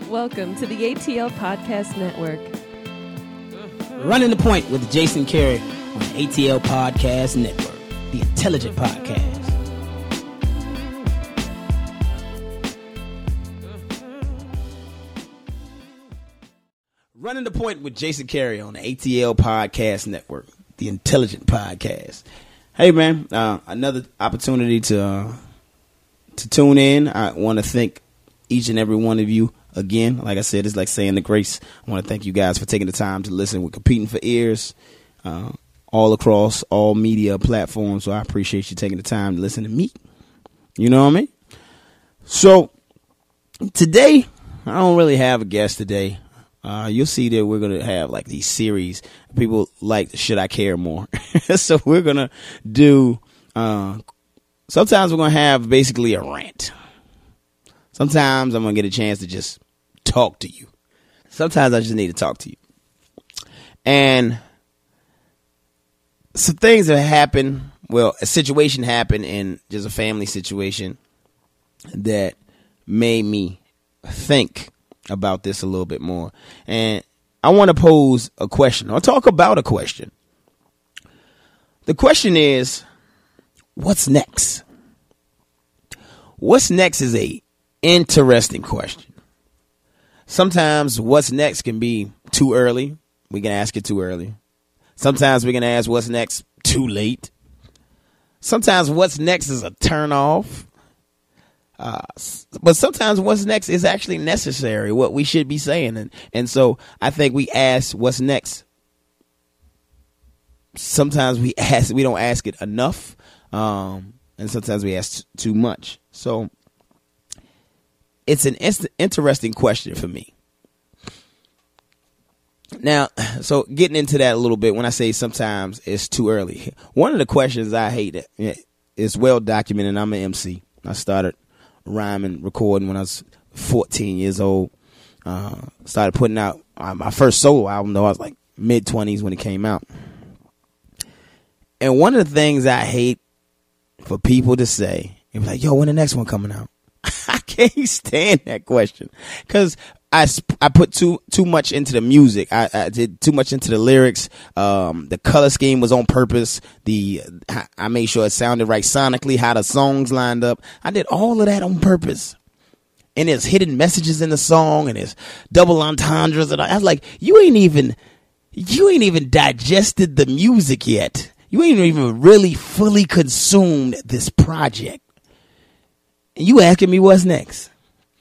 Welcome to the ATL Podcast Network. Running the Point with Jason Carey on the ATL Podcast Network, the intelligent podcast. Running the Point with Jason Carey on the ATL Podcast Network, the intelligent podcast. Hey man, another opportunity to tune in. I want to thank each and every one of you again. Like I said, it's like saying the grace. I want to thank you guys for taking the time to listen. We're competing for ears all across all media platforms, so I appreciate you taking the time to listen to me. You know what I mean? So today, I don't really have a guest today. You'll see that we're going to have like these series. People like, should I care more? So we're going to do, sometimes we're going to have basically a rant. Sometimes I'm going to get a chance to just talk to you. Sometimes I just need to talk to you. And some things have happened. Well, a situation happened in just a family situation that made me think about this a little bit more. And I want to pose a question or talk about a question. The question is, what's next? What's next is a interesting question. Sometimes what's next can be too early. We can ask it too early. Sometimes we can ask what's next too late. Sometimes what's next is a turn off. But sometimes what's next is actually necessary, what we should be saying. And so I think we ask what's next. Sometimes we don't ask it enough. And sometimes we ask too much. So it's an interesting question for me. Now, so getting into that a little bit, when I say sometimes it's too early, one of the questions I hate is well documented. I'm an MC. I started rhyming, recording when I was 14 years old. Started putting out my first solo album, though I was like mid-20s when it came out. And one of the things I hate for people to say, is like, yo, when the next one coming out? I can't stand that question because I put too much into the music. I did too much into the lyrics. The color scheme was on purpose. I made sure it sounded right sonically, how the songs lined up. I did all of that on purpose. And there's hidden messages in the song, and there's double entendres. And I was like, you ain't even digested the music yet. You ain't even really fully consumed this project. And you asking me what's next?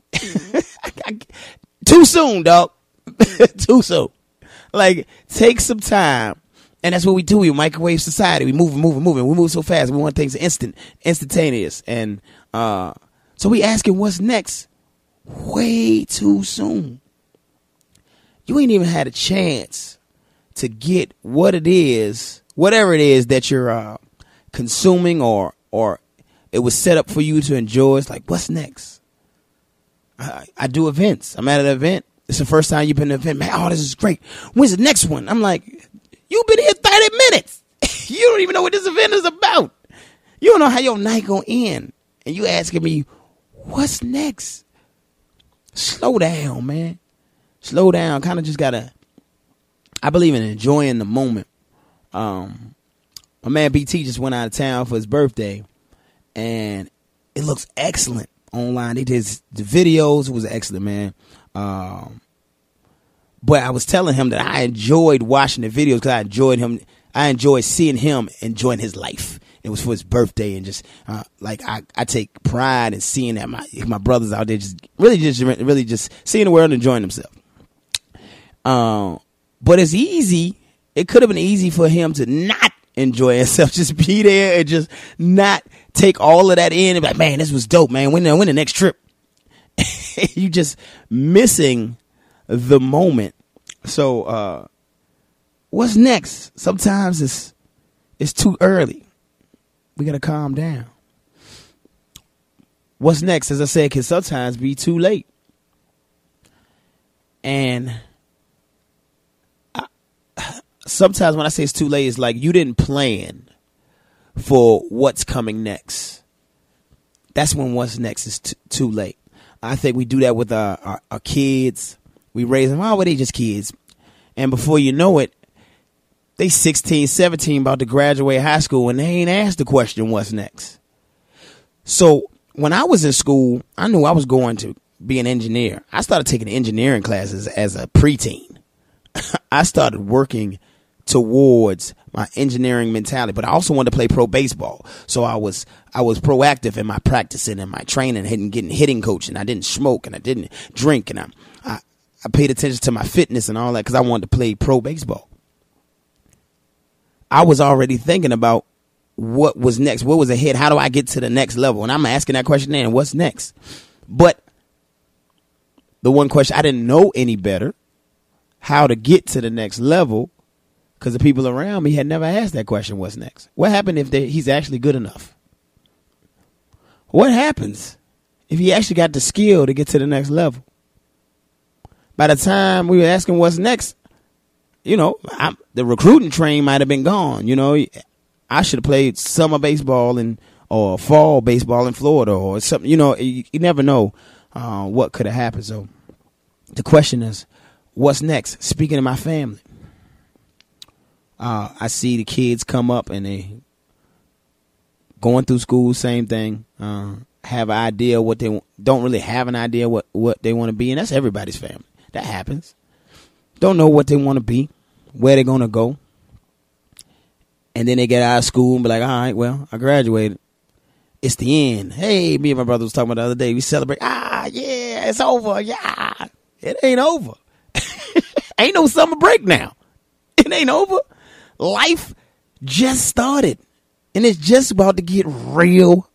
Too soon, dog. Too soon. Like, take some time. And that's what we do. We microwave society. We moving. We move so fast. We want things instantaneous. And so we asking what's next way too soon. You ain't even had a chance to get what it is, whatever it is that you're consuming or it was set up for you to enjoy. It's like, what's next? I do events. I'm at an event. It's the first time you've been to an event. Man, oh, this is great. When's the next one? I'm like, you've been here 30 minutes. You don't even know what this event is about. You don't know how your night gonna end. And you asking me, what's next? Slow down, man. Slow down. Kind of just gotta, I believe in enjoying the moment. My man BT just went out of town for his birthday. And it looks excellent online. They did the videos. It was excellent, man. But I was telling him that I enjoyed watching the videos because I enjoyed seeing him enjoying his life. It was for his birthday, and just I take pride in seeing that my brothers out there just really seeing the world and enjoying themselves. But it's easy. It could have been easy for him to not enjoy himself, just be there and just not take all of that in and be like, man, this was dope, man. When the next trip? You just missing the moment. So what's next? Sometimes it's too early. We gotta calm down. What's next, as I said, can sometimes be too late. And sometimes when I say it's too late, it's like you didn't plan for what's coming next. That's when what's next is too late. I think we do that with our kids. We raise them, they just kids. And before you know it, they 16, 17 about to graduate high school and they ain't asked the question, what's next? So when I was in school, I knew I was going to be an engineer. I started taking engineering classes as a preteen. I started working towards my engineering mentality, but I also wanted to play pro baseball. So I was proactive in my practicing and my training, getting hitting coaching. I didn't smoke and I didn't drink, and I paid attention to my fitness and all that because I wanted to play pro baseball. I was already thinking about what was next, what was ahead, how do I get to the next level? And I'm asking that question then, what's next? But the one question, I didn't know any better how to get to the next level because the people around me had never asked that question, what's next? What happened if he's actually good enough? What happens if he actually got the skill to get to the next level? By the time we were asking what's next, the recruiting train might have been gone. I should have played summer baseball or fall baseball in Florida or something. You never know what could have happened. So the question is, what's next? Speaking of my family, I see the kids come up and they going through school, same thing. Have an idea what they don't really have an idea what they want to be, and that's everybody's family. That happens. Don't know what they want to be, where they're going to go. And then they get out of school and be like, all right, well, I graduated. It's the end. Hey, me and my brother was talking about the other day. We celebrate. Yeah, it's over. Yeah, it ain't over. Ain't no summer break now. It ain't over. Life just started. And it's just about to get real.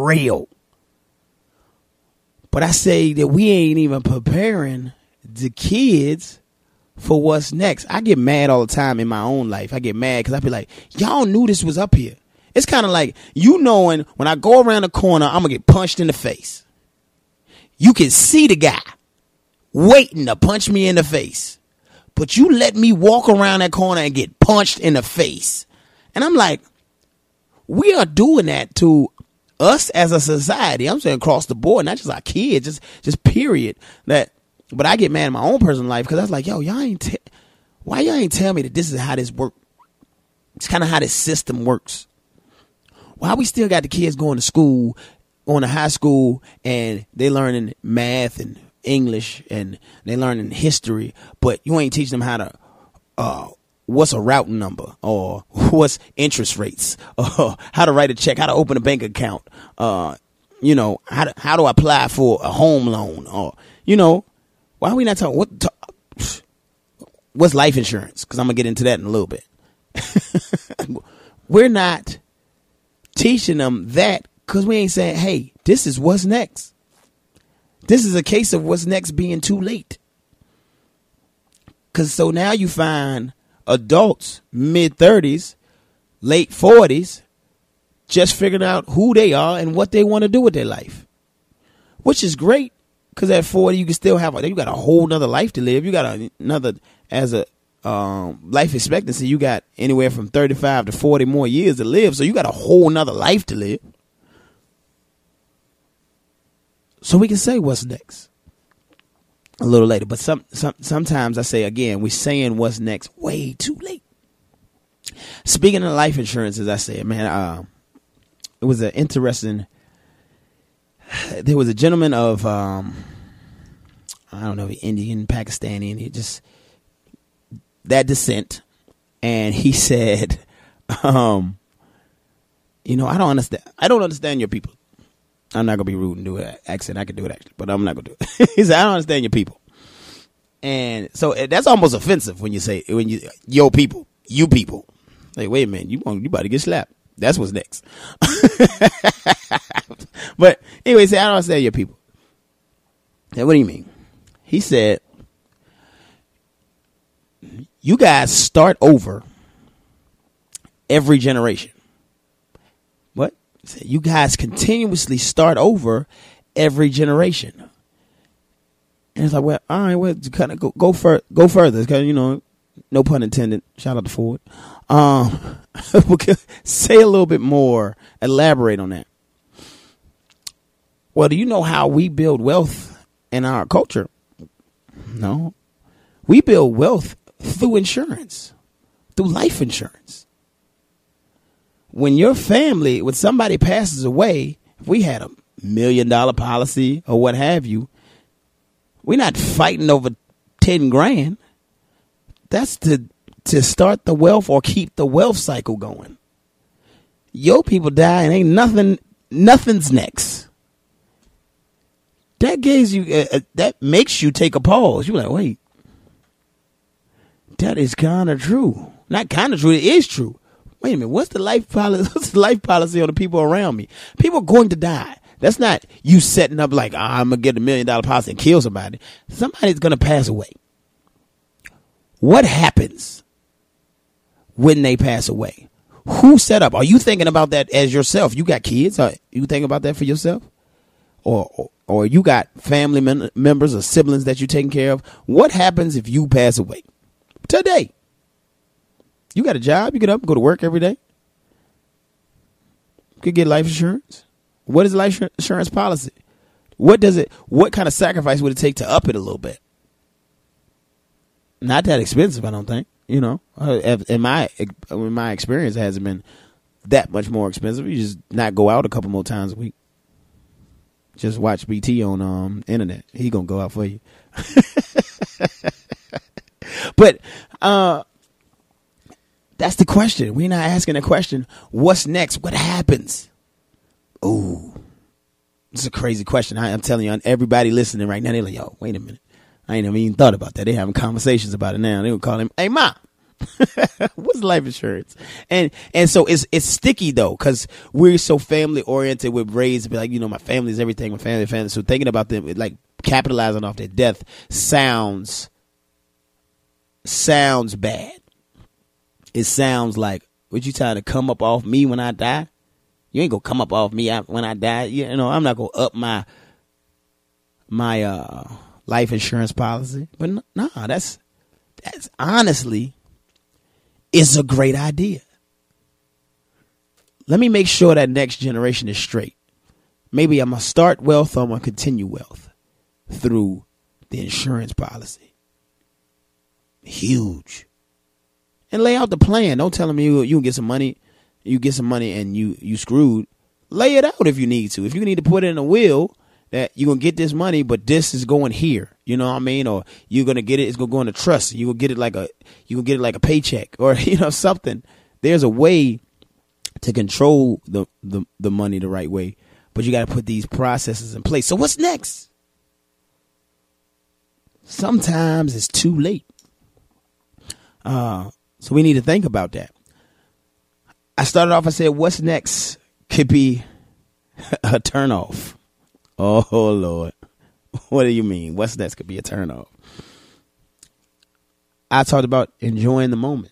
But I say that we ain't even preparing the kids for what's next. I get mad all the time in my own life. I get mad because I be like, y'all knew this was up here. It's kind of like knowing when I go around the corner, I'm going to get punched in the face. You can see the guy waiting to punch me in the face. But you let me walk around that corner and get punched in the face. And I'm like, we are doing that to us as a society. I'm saying across the board, not just our kids, just period. But I get mad in my own personal life because I was like, yo, why y'all ain't tell me that this is how this works? It's kind of how this system works. Why we still got the kids going to school, going to high school, and they learning math and English and they learning history, but you ain't teaching them how to, what's a routing number or what's interest rates or how to write a check, how to open a bank account, how to apply for a home loan or, why are we not talking? What's life insurance? Because I'm going to get into that in a little bit. We're not teaching them that because we ain't saying, hey, this is what's next. This is a case of what's next being too late. Because so now you find adults, mid-30s, late 40s, just figuring out who they are and what they want to do with their life, which is great. Because at 40, you can still you got a whole nother life to live. You got another, as a life expectancy, you got anywhere from 35 to 40 more years to live. So you got a whole nother life to live. So we can say what's next a little later. But sometimes I say, again, we're saying what's next way too late. Speaking of life insurance, as I said, man, it was an interesting. There was a gentleman of, I don't know, Indian, Pakistani, that descent. And he said, I don't understand your people. I'm not going to be rude and do an accent. I can do it actually, but I'm not going to do it. He said, I don't understand your people. And so that's almost offensive when you say, your people, you people. Like, wait a minute, you about to get slapped. That's what's next. But anyway, he said, I don't understand your people. And what do you mean? He said, you guys start over every generation. What? He said, you guys continuously start over every generation. And it's like, well, all right, well, kind of go further. Because, no pun intended. Shout out to Ford. Say a little bit more. Elaborate on that. Well, do you know how we build wealth in our culture. No, we build wealth through insurance, through life insurance. When somebody passes away, if we had $1 million policy or what have you, we're not fighting over 10 grand. That's to start the wealth or keep the wealth cycle going. Your people die and ain't nothing's next. That gives you, that makes you take a pause. You're like, wait, that is kind of true. Not kind of true. It is true. Wait a minute. What's the life policy? What's the life policy on the people around me? People are going to die. That's not you setting up like, I'm going to get $1 million policy and kill somebody. Somebody's going to pass away. What happens when they pass away? Who set up? Are you thinking about that as yourself? You got kids? Are you thinking about that for yourself? Or you got family members or siblings that you're taking care of? What happens if you pass away today? You got a job. You get up and go to work every day. You could get life insurance. What is life insurance policy? What kind of sacrifice would it take to up it a little bit? Not that expensive, I don't think. You know, in my experience, it hasn't been that much more expensive. You just not go out a couple more times a week. Just watch BT on internet. He gonna go out for you. But that's the question. We're not asking the question. What's next? What happens? Ooh, it's a crazy question. I'm telling you, everybody listening right now, they're like, yo, wait a minute. I ain't even thought about that. They having conversations about it now. They would call him, hey, Ma, what's life insurance? And so it's sticky, though, because we're so family oriented. We're raised to be like, my family is everything. My family. So thinking about them, like capitalizing off their death sounds bad. It sounds like, what you trying to come up off me when I die? You ain't gonna come up off me when I die. I'm not gonna up my life insurance policy. But nah, that's honestly, it's a great idea. Let me make sure that next generation is straight. Maybe I'm gonna start wealth or I'm gonna continue wealth through the insurance policy. Huge. And lay out the plan. Don't tell them you can get some money. You get some money and you screwed. Lay it out if you need to. If you need to put it in a will that you're going to get this money, but this is going here. You know what I mean? Or you're going to get it. It's going to go into trust. You will get it like a paycheck or, something. There's a way to control the money the right way, but you got to put these processes in place. So what's next? Sometimes it's too late. So we need to think about that. I started off, I said, what's next could be a turnoff. Oh, Lord. What do you mean? What's next could be a turnoff? I talked about enjoying the moment.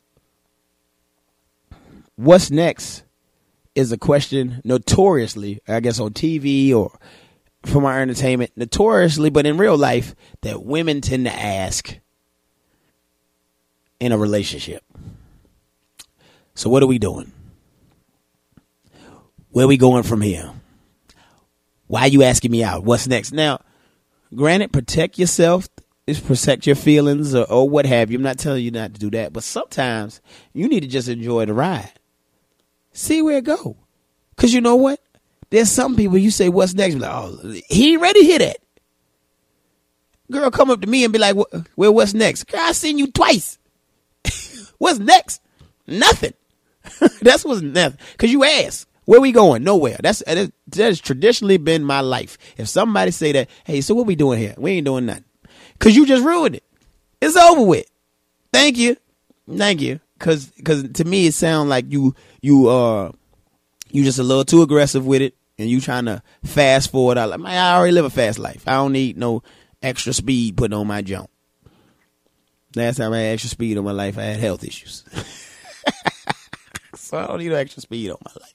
What's next is a question notoriously, I guess on TV or from our entertainment, notoriously, but in real life, that women tend to ask in a relationship. So what are we doing? Where are we going from here? Why are you asking me out? What's next? Now, granted, protect yourself, protect your feelings or what have you. I'm not telling you not to do that, but sometimes you need to just enjoy the ride. See where it go. Because you know what? There's some people you say, what's next? Like, oh, he ain't ready to hear that. Girl, come up to me and be like, well, what's next? Girl, I seen you twice. What's next? Nothing. That's what's next. Because you ask. Where we going? Nowhere. That has traditionally been my life. If somebody say that, hey, so what we doing here? We ain't doing nothing. Because you just ruined it. It's over with. Thank you. Because to me, it sounds like you just a little too aggressive with it. And you trying to fast forward. I already live a fast life. I don't need no extra speed put on my jump. Last time I had extra speed on my life, I had health issues. So I don't need no extra speed on my life.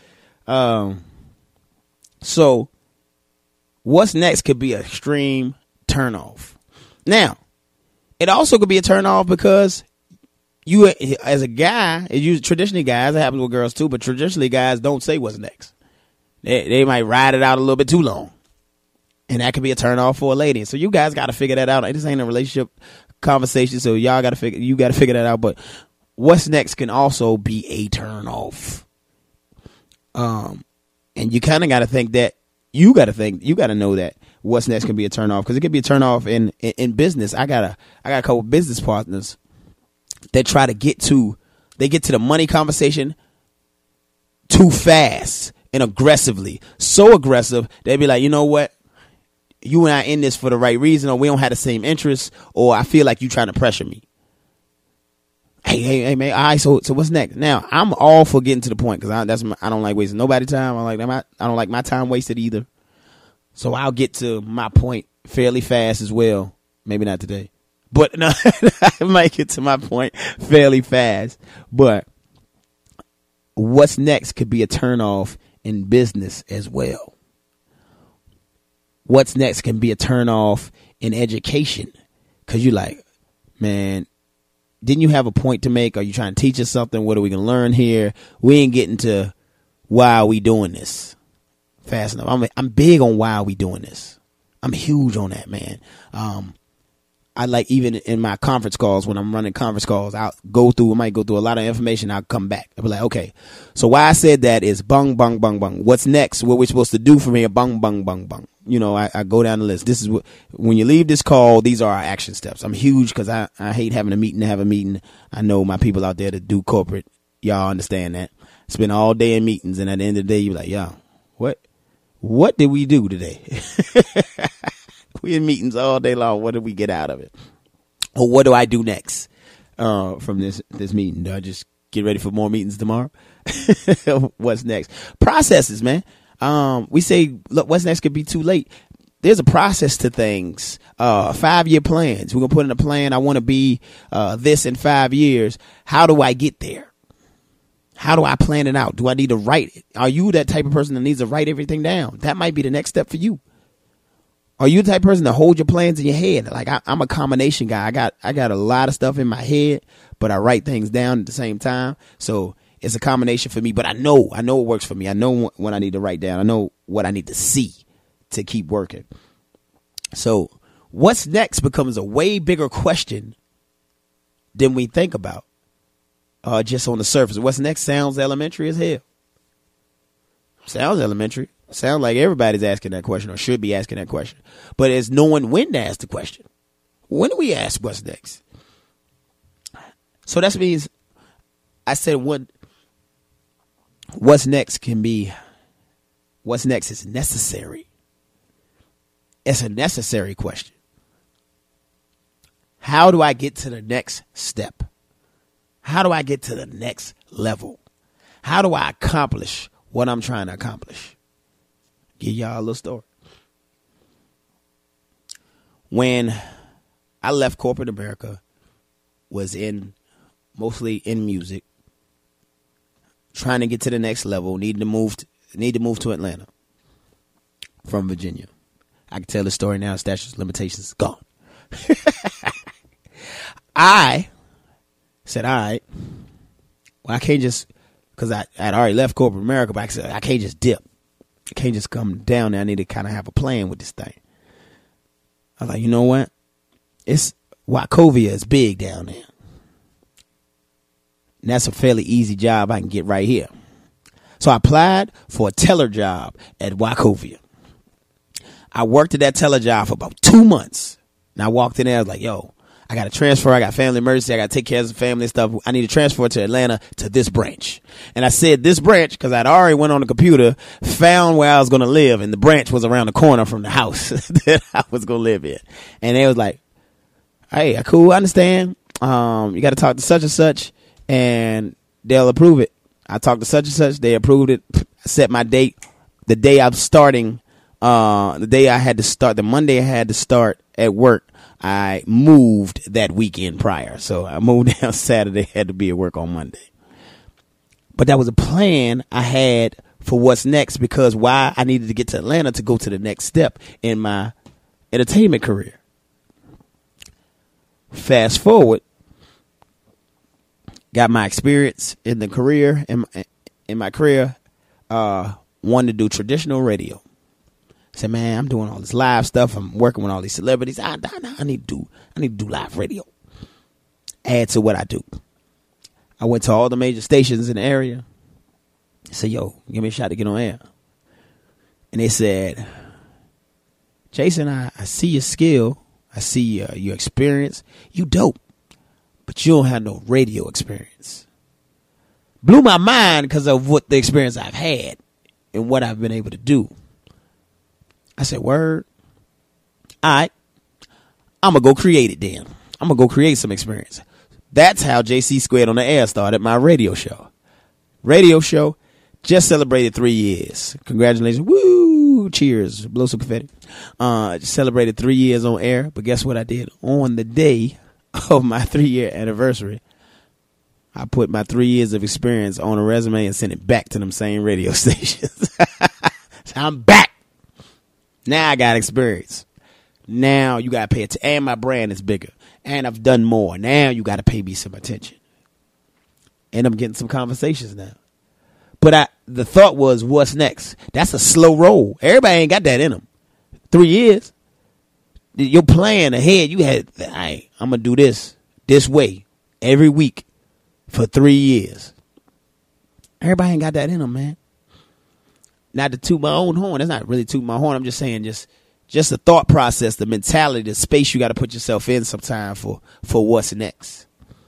So what's next could be an extreme turnoff. Now, it also could be a turnoff because you, as a guy, traditionally guys, it happens with girls too, but traditionally guys don't say what's next. They might ride it out a little bit too long. And that could be a turn off for a lady. So you guys got to figure that out. This ain't a relationship conversation, so you got to figure that out. But what's next can also be a turn off. And you kind of got to think that you got to know that what's next can be a turn off, because it could be a turn off in business. I got a couple business partners that try to get to the money conversation too fast and aggressively. So aggressive, they'd be like, you know what? You and I in this for the right reason, or we don't have the same interests, or I feel like you trying to pressure me. Hey, man. All right, so what's next? Now, I'm all for getting to the point, because I don't like wasting nobody's time. I don't like my time wasted either. So I'll get to my point fairly fast as well. Maybe not today, but no, I might get to my point fairly fast. But what's next could be a turnoff in business as well. What's next can be a turnoff in education, because you're like, man, didn't you have a point to make? Are you trying to teach us something? What are we going to learn here? We ain't getting to why are we doing this fast enough. I'm big on why are we doing this. I'm huge on that, man. I like, even in my conference calls, when I'm running conference calls, I might go through a lot of information. I'll come back. I'll be like, okay, so why I said that is bung, bung, bung, bung. What's next? What we're supposed to do from here? Bung, bung, bung, bung. You know, I go down the list. This is when you leave this call, these are our action steps. I'm huge because I hate having a meeting to have a meeting. I know my people out there that do corporate, y'all understand that. Spend all day in meetings, and at the end of the day, you're like, yo, what did we do today? We in meetings all day long. What did we get out of it? Or what do I do next from this meeting? Do I just get ready for more meetings tomorrow? What's next? Processes, man. We say, look, what's next could be too late. There's a process to things. 5-year plans. We're going to put in a plan. I want to be this in 5 years. How do I get there? How do I plan it out? Do I need to write it? Are you that type of person that needs to write everything down? That might be the next step for you. Are you the type of person to hold your plans in your head? Like I'm a combination guy. I got a lot of stuff in my head, but I write things down at the same time. So it's a combination for me, but I know it works for me. I know what I need to write down. I know what I need to see to keep working. So what's next becomes a way bigger question than we think about. Just on the surface. What's next sounds elementary as hell. Sounds elementary. Sounds like everybody's asking that question or should be asking that question. But it's knowing when to ask the question. When do we ask what's next? So that means I said what's next is necessary. It's a necessary question. How do I get to the next step? How do I get to the next level? How do I accomplish what I'm trying to accomplish? Give y'all a little story. When I left corporate America, was mostly in music, trying to get to the next level, need to move to Atlanta from Virginia. I can tell the story now. Statute of limitations is gone. I said, all right, well, I can't just, because I'd already left corporate America, but I said, I can't just dip. I can't just come down there. I need to kind of have a plan with this thing. I was like, you know what? Wachovia is big down there. And that's a fairly easy job I can get right here. So I applied for a teller job at Wachovia. I worked at that teller job for about 2 months. And I walked in there, I was like, yo, I got to transfer. I got family emergency. I got to take care of some family stuff. I need to transfer to Atlanta to this branch. And I said this branch because I'd already went on the computer, found where I was going to live, and the branch was around the corner from the house that I was going to live in. And they was like, hey, cool, I understand. You got to talk to such and such, and they'll approve it. I talked to such and such. They approved it. I set my date. The day I'm starting, the day I had to start, the Monday I had to start at work, I moved that weekend prior. So I moved down Saturday, had to be at work on Monday. But that was a plan I had for what's next, because why I needed to get to Atlanta to go to the next step in my entertainment career. Fast forward, got my experience in the career, in my career, wanted to do traditional radio. said, man, I'm doing all this live stuff. I'm working with all these celebrities. I need to do live radio. Add to what I do. I went to all the major stations in the area. I said, yo, give me a shot to get on air. And they said, Jason, I see your skill. I see your experience. You dope. But you don't have no radio experience. Blew my mind because of what the experience I've had and what I've been able to do. I said, word. All right. I'm going to go create it then. I'm going to go create some experience. That's how JC Squared on the Air started my radio show. Radio show just celebrated 3 years. Congratulations. Woo. Cheers. Blow some confetti. Just celebrated 3 years on air. But guess what I did? On the day of my 3-year anniversary, I put my 3 years of experience on a resume and sent it back to them same radio stations. So I'm back. Now I got experience. Now you got to pay attention. And my brand is bigger. And I've done more. Now you got to pay me some attention. And I'm getting some conversations now. But the thought was, what's next? That's a slow roll. Everybody ain't got that in them. 3 years. Your plan ahead, you had, I'm going to do this way every week for 3 years. Everybody ain't got that in them, man. Not to toot my own horn. That's not really tooting my horn. I'm just saying just the thought process, the mentality, the space you got to put yourself in sometime for what's next.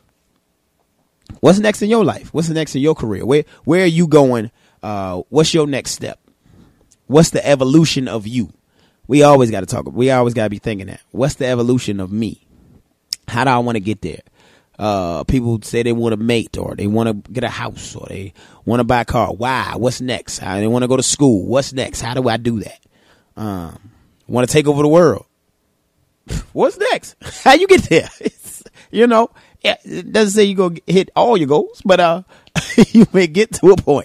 What's next in your life? What's next in your career? Where are you going? What's your next step? What's the evolution of you? We always got to talk. We always got to be thinking that. What's the evolution of me? How do I want to get there? People say they want to mate, or they want to get a house, or they want to buy a car. Why? What's next? They want to go to school. What's next? How do I do that? Want to take over the world. What's next? How you get there? It doesn't say you go hit all your goals, but you may get to a point.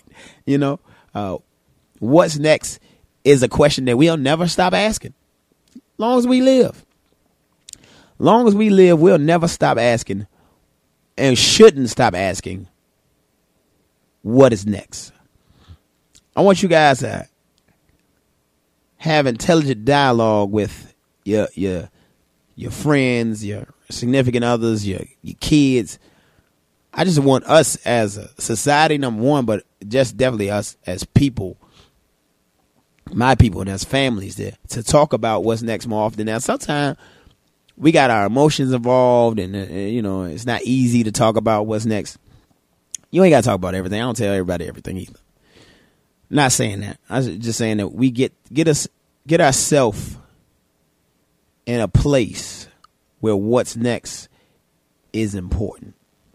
What's next is a question that we'll never stop asking. Long as we live. Long as we live, we'll never stop asking, and shouldn't stop asking, what is next? I want you guys to have intelligent dialogue with your friends, your significant others, your kids. I just want us as a society, number one, but just definitely us as people, my people and as families there, to talk about what's next more often. Now, sometimes we got our emotions involved, and it's not easy to talk about what's next. You ain't got to talk about everything. I don't tell everybody everything either. Not saying that. I'm just saying that we get ourselves in a place where what's next is important.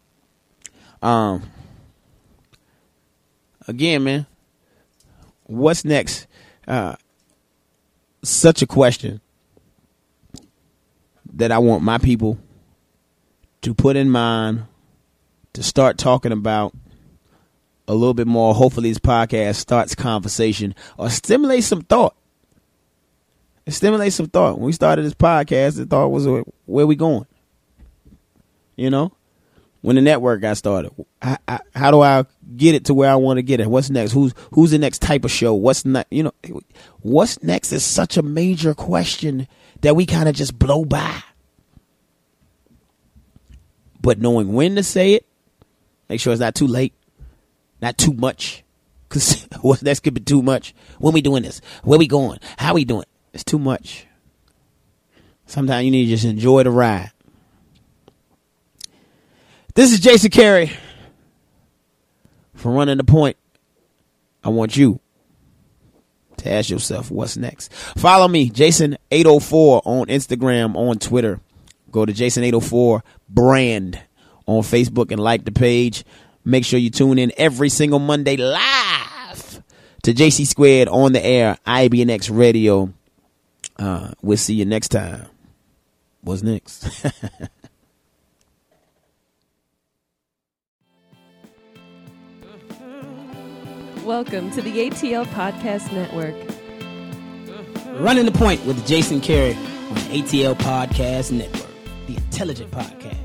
Again, man, what's next? Such a question that I want my people to put in mind, to start talking about a little bit more. Hopefully this podcast starts conversation or stimulates some thought. It stimulates some thought. When we started this podcast, the thought was, where we going? When the network got started, how do I get it to where I want to get it? What's next? Who's the next type of show? What's not? What's next is such a major question that we kind of just blow by. But knowing when to say it, make sure it's not too late, not too much, because what's next could be too much. When we doing this? Where we going? How we doing? It's too much. Sometimes you need to just enjoy the ride. This is Jason Carey from Running the Point. I want you to ask yourself, what's next? Follow me, Jason804 on Instagram, on Twitter. Go to Jason804 brand on Facebook and like the page. Make sure you tune in every single Monday live to JC Squared on the air, IBNX Radio. We'll see you next time. What's next? Welcome to the ATL Podcast Network. Running the Point with Jason Carey on ATL Podcast Network, the intelligent podcast.